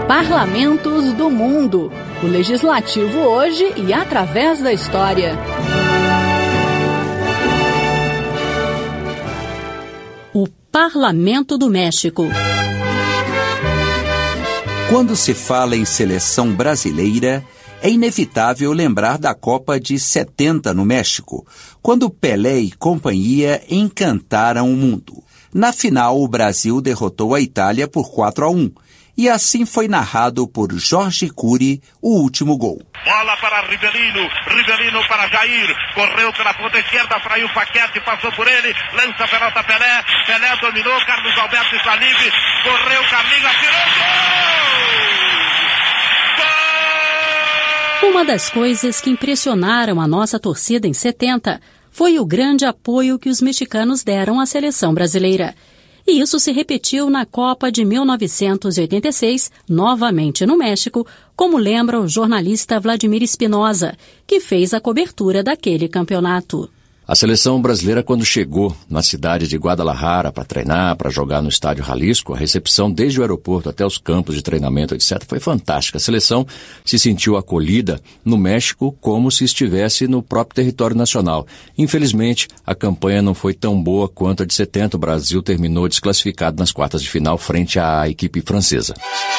Parlamentos do Mundo. O Legislativo hoje e através da história. O Parlamento do México. Quando se fala em seleção brasileira, é inevitável lembrar da Copa de 70 no México, quando Pelé e companhia encantaram o mundo. Na final, o Brasil derrotou a Itália por 4-1. E assim foi narrado por Jorge Cury o último gol. Bola para Rivelino para Jair, correu pela ponta esquerda, fraiu o Paquete, passou por ele, lança a pelota Pelé dominou, Carlos Alberto está livre, correu, Carlinhos, atirou, gol! Uma das coisas que impressionaram a nossa torcida em 70 foi o grande apoio que os mexicanos deram à seleção brasileira. E isso se repetiu na Copa de 1986, novamente no México, como lembra o jornalista Vladimir Espinosa, que fez a cobertura daquele campeonato. A seleção brasileira, quando chegou na cidade de Guadalajara para treinar, para jogar no estádio Jalisco, a recepção desde o aeroporto até os campos de treinamento, etc., foi fantástica. A seleção se sentiu acolhida no México como se estivesse no próprio território nacional. Infelizmente, a campanha não foi tão boa quanto a de 70. O Brasil terminou desclassificado nas quartas de final frente à equipe francesa.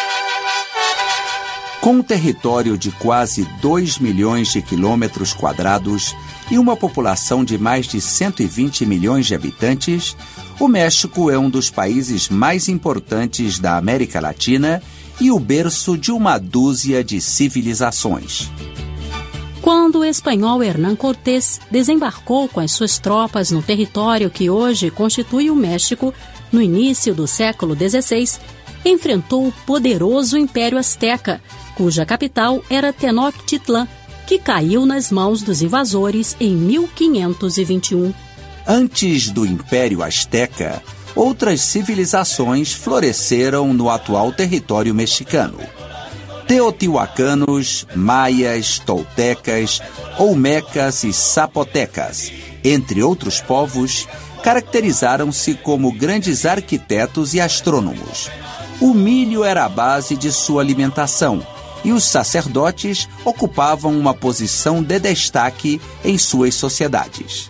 Com um território de quase 2 milhões de quilômetros quadrados e uma população de mais de 120 milhões de habitantes, o México é um dos países mais importantes da América Latina e o berço de uma dúzia de civilizações. Quando o espanhol Hernán Cortés desembarcou com as suas tropas no território que hoje constitui o México, no início do século XVI, enfrentou o poderoso Império Azteca, cuja capital era Tenochtitlan, que caiu nas mãos dos invasores em 1521. Antes do Império Azteca, outras civilizações floresceram no atual território mexicano. Teotihuacanos, maias, toltecas, olmecas e zapotecas, entre outros povos, caracterizaram-se como grandes arquitetos e astrônomos. O milho era a base de sua alimentação e os sacerdotes ocupavam uma posição de destaque em suas sociedades.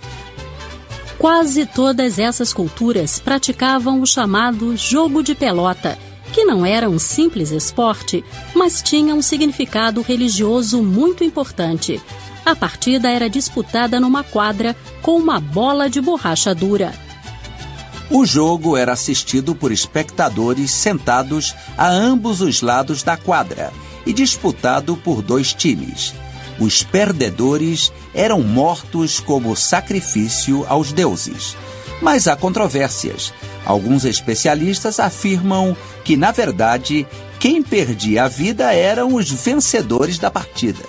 Quase todas essas culturas praticavam o chamado jogo de pelota, que não era um simples esporte, mas tinha um significado religioso muito importante. A partida era disputada numa quadra com uma bola de borracha dura. O jogo era assistido por espectadores sentados a ambos os lados da quadra e disputado por 2 times. Os perdedores eram mortos como sacrifício aos deuses. Mas há controvérsias. Alguns especialistas afirmam que, na verdade, quem perdia a vida eram os vencedores da partida.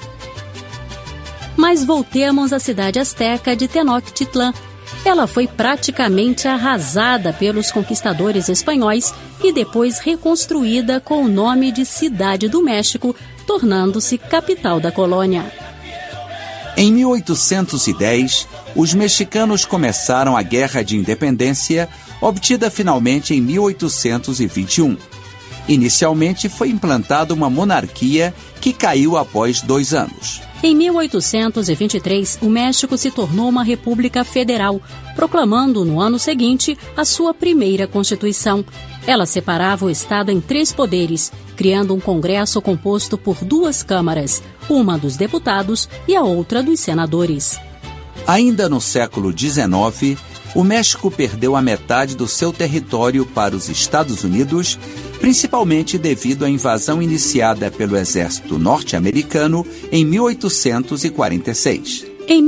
Mas voltemos à cidade azteca de Tenochtitlan. Ela foi praticamente arrasada pelos conquistadores espanhóis e depois reconstruída com o nome de Cidade do México, tornando-se capital da colônia. Em 1810, os mexicanos começaram a Guerra de Independência, obtida finalmente em 1821. Inicialmente foi implantada uma monarquia que caiu após 2 anos. Em 1823, o México se tornou uma república federal, proclamando no ano seguinte a sua primeira Constituição. Ela separava o Estado em 3 poderes, criando um Congresso composto por 2 câmaras, uma dos deputados e a outra dos senadores. Ainda no século XIX, o México perdeu a metade do seu território para os Estados Unidos, principalmente devido à invasão iniciada pelo exército norte-americano em 1846. Em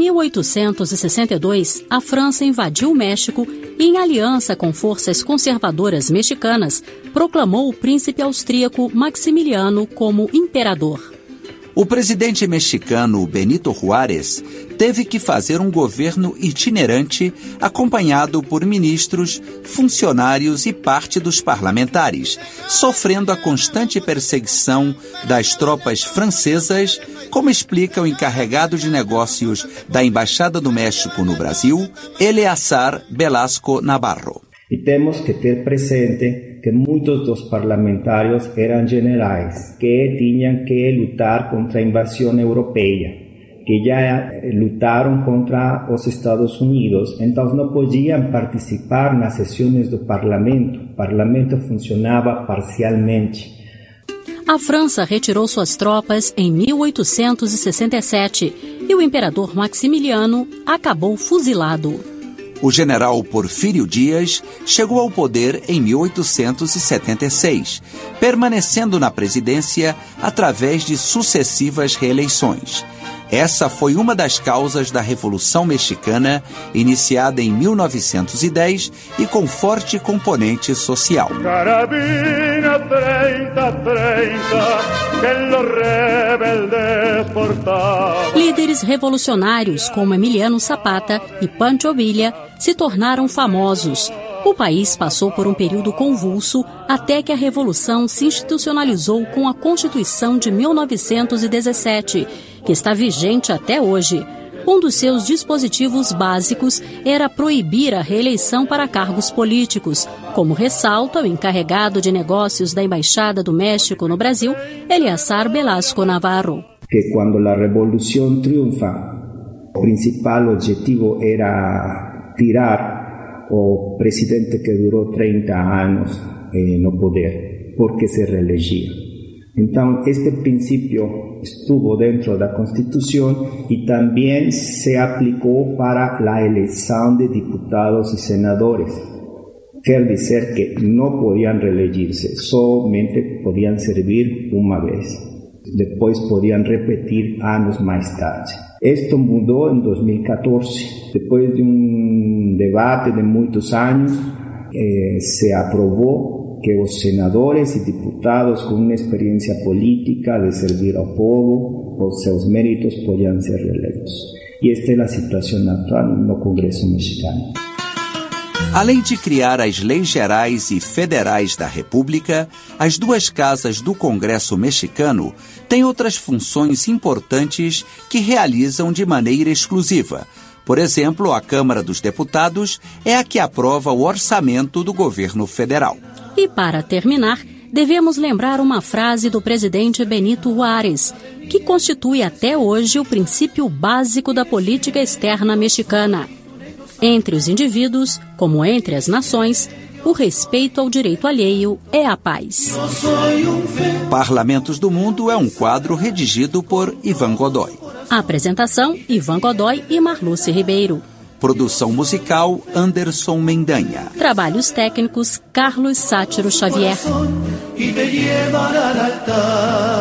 1862, a França invadiu o México e, em aliança com forças conservadoras mexicanas, proclamou o príncipe austríaco Maximiliano como imperador. O presidente mexicano Benito Juárez teve que fazer um governo itinerante acompanhado por ministros, funcionários e parte dos parlamentares, sofrendo a constante perseguição das tropas francesas, como explica o encarregado de negócios da Embaixada do México no Brasil, Eleazar Velasco Navarro. E temos que ter presente que muitos dos parlamentários eram generais que tinham que lutar contra a invasão europeia, que já lutaram contra os Estados Unidos, então não podiam participar nas sessões do parlamento. O parlamento funcionava parcialmente. A França retirou suas tropas em 1867 e o imperador Maximiliano acabou fuzilado. O general Porfírio Dias chegou ao poder em 1876, permanecendo na presidência através de sucessivas reeleições. Essa foi uma das causas da Revolução Mexicana, iniciada em 1910 e com forte componente social. Carabina 30-30, que los rebeldes portaban. Líderes revolucionários como Emiliano Zapata e Pancho Villa se tornaram famosos. O país passou por um período convulso até que a Revolução se institucionalizou com a Constituição de 1917, que está vigente até hoje. Um dos seus dispositivos básicos era proibir a reeleição para cargos políticos, como ressalta o encarregado de negócios da Embaixada do México no Brasil, Eleazar Velasco Navarro. Que quando a Revolução triunfa, o principal objetivo era tirar o presidente que durou 30 anos no poder, porque se reelegia. Então, este princípio estuvo dentro da Constituição e também se aplicou para a eleição de deputados e senadores. Quer dizer que não podiam reelegir-se, somente podiam servir uma vez. Depois podiam repetir anos mais tarde. Isto mudou em 2014. Depois de um debate de muitos anos, se aprovou que os senadores e deputados com uma experiência política de servir ao povo, por seus méritos, podiam ser reeleitos. E esta é a situação atual no Congresso mexicano. Além de criar as leis gerais e federais da República, as duas casas do Congresso mexicano têm outras funções importantes que realizam de maneira exclusiva. Por exemplo, a Câmara dos Deputados é a que aprova o orçamento do governo federal. E para terminar, devemos lembrar uma frase do presidente Benito Juárez, que constitui até hoje o princípio básico da política externa mexicana. Entre os indivíduos, como entre as nações, o respeito ao direito alheio é a paz. Parlamentos do Mundo é um quadro redigido por Ivan Godoy. Apresentação, Ivan Godoy e Marluce Ribeiro. Produção musical, Anderson Mendanha. Trabalhos técnicos, Carlos Sátiro Xavier.